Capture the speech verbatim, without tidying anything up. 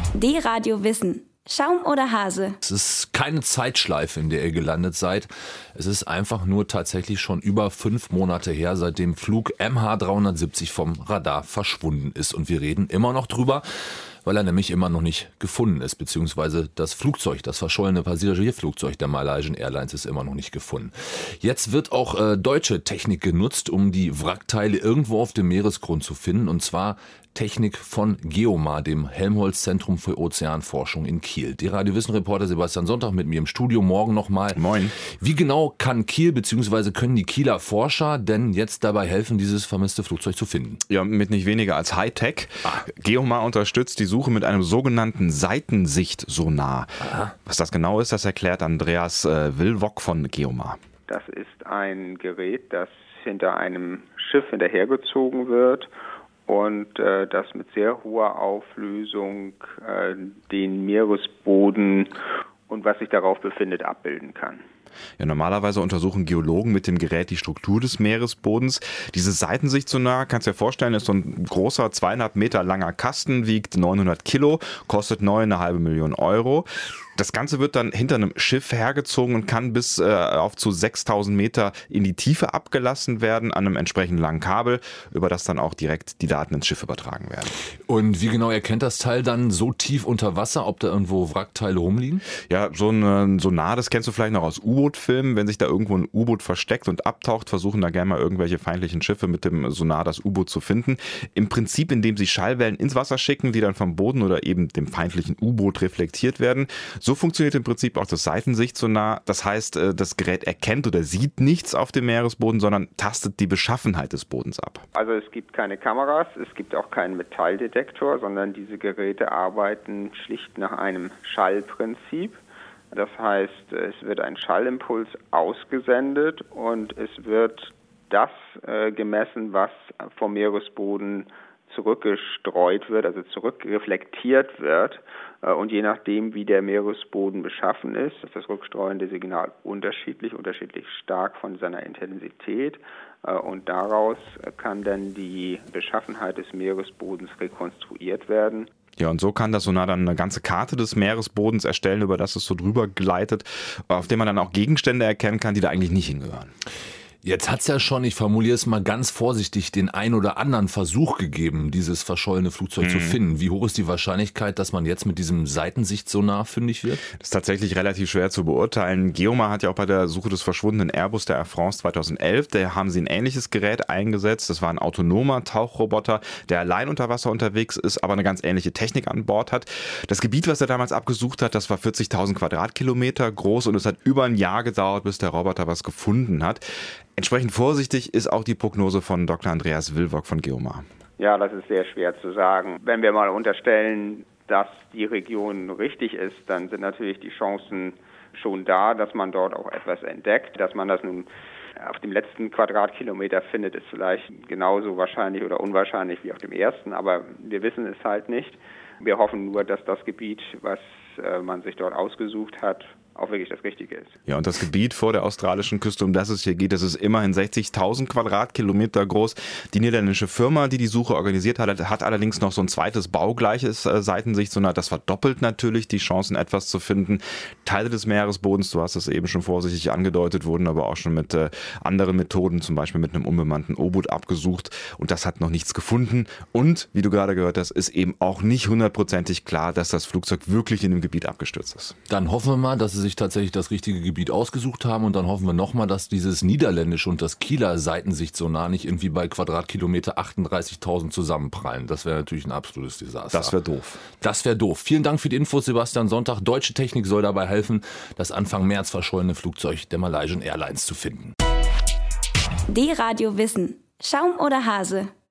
D-Radio Wissen. Schaum oder Hase? Es ist keine Zeitschleife, in der ihr gelandet seid. Es ist einfach nur tatsächlich schon über fünf Monate her, seit dem Flug M H dreihundertsiebzig vom Radar verschwunden ist. Und wir reden immer noch drüber, weil er nämlich immer noch nicht gefunden ist, beziehungsweise das Flugzeug, das verschollene Passagierflugzeug der Malaysian Airlines ist immer noch nicht gefunden. Jetzt wird auch äh, deutsche Technik genutzt, um die Wrackteile irgendwo auf dem Meeresgrund zu finden, und zwar Technik von Geomar, dem Helmholtz-Zentrum für Ozeanforschung in Kiel. D-Radio Wissen-Reporter Sebastian Sonntag mit mir im Studio. Morgen nochmal. Moin. Wie genau kann Kiel bzw. können die Kieler Forscher denn jetzt dabei helfen, dieses vermisste Flugzeug zu finden? Ja, mit nicht weniger als Hightech. Ah. Geomar unterstützt die Suche mit einem sogenannten Seitensichtsonar. Aha. Was das genau ist, das erklärt Andreas äh, Wilwock von Geomar. Das ist ein Gerät, das hinter einem Schiff hinterhergezogen wird und äh, das mit sehr hoher Auflösung äh, den Meeresboden und was sich darauf befindet abbilden kann. Ja, normalerweise untersuchen Geologen mit dem Gerät die Struktur des Meeresbodens. Dieses Seitensichtsonar, kannst du dir vorstellen, ist so ein großer, zweieinhalb Meter langer Kasten, wiegt neunhundert Kilo, kostet neu eine halbe Million Euro. Das Ganze wird dann hinter einem Schiff hergezogen und kann bis äh, auf zu sechstausend Meter in die Tiefe abgelassen werden an einem entsprechend langen Kabel, über das dann auch direkt die Daten ins Schiff übertragen werden. Und wie genau erkennt das Teil dann so tief unter Wasser, ob da irgendwo Wrackteile rumliegen? Ja, so ein Sonar, das kennst du vielleicht noch aus U-Boot-Filmen. Wenn sich da irgendwo ein U-Boot versteckt und abtaucht, versuchen da gerne mal irgendwelche feindlichen Schiffe mit dem Sonar das U-Boot zu finden. Im Prinzip, indem sie Schallwellen ins Wasser schicken, die dann vom Boden oder eben dem feindlichen U-Boot reflektiert werden. So funktioniert im Prinzip auch das Seitensichtsonar. Das heißt, das Gerät erkennt oder sieht nichts auf dem Meeresboden, sondern tastet die Beschaffenheit des Bodens ab. Also es gibt keine Kameras, es gibt auch keinen Metalldetektor, sondern diese Geräte arbeiten schlicht nach einem Schallprinzip. Das heißt, es wird ein Schallimpuls ausgesendet und es wird das äh, gemessen, was vom Meeresboden zurückgestreut wird, also zurückreflektiert wird. Und je nachdem, wie der Meeresboden beschaffen ist, ist das rückstreuende Signal unterschiedlich, unterschiedlich stark von seiner Intensität. Und daraus kann dann die Beschaffenheit des Meeresbodens rekonstruiert werden. Ja, und so kann das Sonar dann eine ganze Karte des Meeresbodens erstellen, über das es so drüber gleitet, auf dem man dann auch Gegenstände erkennen kann, die da eigentlich nicht hingehören. Jetzt hat es ja schon, ich formuliere es mal ganz vorsichtig, den ein oder anderen Versuch gegeben, dieses verschollene Flugzeug mhm. zu finden. Wie hoch ist die Wahrscheinlichkeit, dass man jetzt mit diesem Seitensichtsonar fündig wird? Das ist tatsächlich relativ schwer zu beurteilen. Geomar hat ja auch bei der Suche des verschwundenen Airbus der Air France zweitausendelf, da haben sie ein ähnliches Gerät eingesetzt. Das war ein autonomer Tauchroboter, der allein unter Wasser unterwegs ist, aber eine ganz ähnliche Technik an Bord hat. Das Gebiet, was er damals abgesucht hat, das war vierzigtausend Quadratkilometer groß und es hat über ein Jahr gedauert, bis der Roboter was gefunden hat. Entsprechend vorsichtig ist auch die Prognose von Doktor Andreas Wilwock von Geomar. Ja, das ist sehr schwer zu sagen. Wenn wir mal unterstellen, dass die Region richtig ist, dann sind natürlich die Chancen schon da, dass man dort auch etwas entdeckt. Dass man das nun auf dem letzten Quadratkilometer findet, ist vielleicht genauso wahrscheinlich oder unwahrscheinlich wie auf dem ersten, aber wir wissen es halt nicht. Wir hoffen nur, dass das Gebiet, was äh, man sich dort ausgesucht hat, auch wirklich das Richtige ist. Ja, und das Gebiet vor der australischen Küste, um das es hier geht, das ist immerhin sechzigtausend Quadratkilometer groß. Die niederländische Firma, die die Suche organisiert hat, hat allerdings noch so ein zweites baugleiches äh, Seitensichtsonar. Das verdoppelt natürlich die Chancen, etwas zu finden. Teile des Meeresbodens, du hast es eben schon vorsichtig angedeutet, wurden aber auch schon mit äh, anderen Methoden, zum Beispiel mit einem unbemannten U-Boot abgesucht. Und das hat noch nichts gefunden. Und, wie du gerade gehört hast, ist eben auch nicht hundertprozentig klar, dass das Flugzeug wirklich in dem Gebiet abgestürzt ist. Dann hoffen wir mal, dass es sich tatsächlich das richtige Gebiet ausgesucht haben, und dann hoffen wir nochmal, dass dieses niederländische und das Kieler Seitensichtsonar nicht irgendwie bei Quadratkilometer achtunddreißigtausend zusammenprallen. Das wäre natürlich ein absolutes Desaster. Das wäre doof. Das wäre doof. Vielen Dank für die Infos, Sebastian Sonntag. Deutsche Technik soll dabei helfen, das Anfang März verschollene Flugzeug der Malaysian Airlines zu finden. D-Radio Wissen. Schaum oder Hase?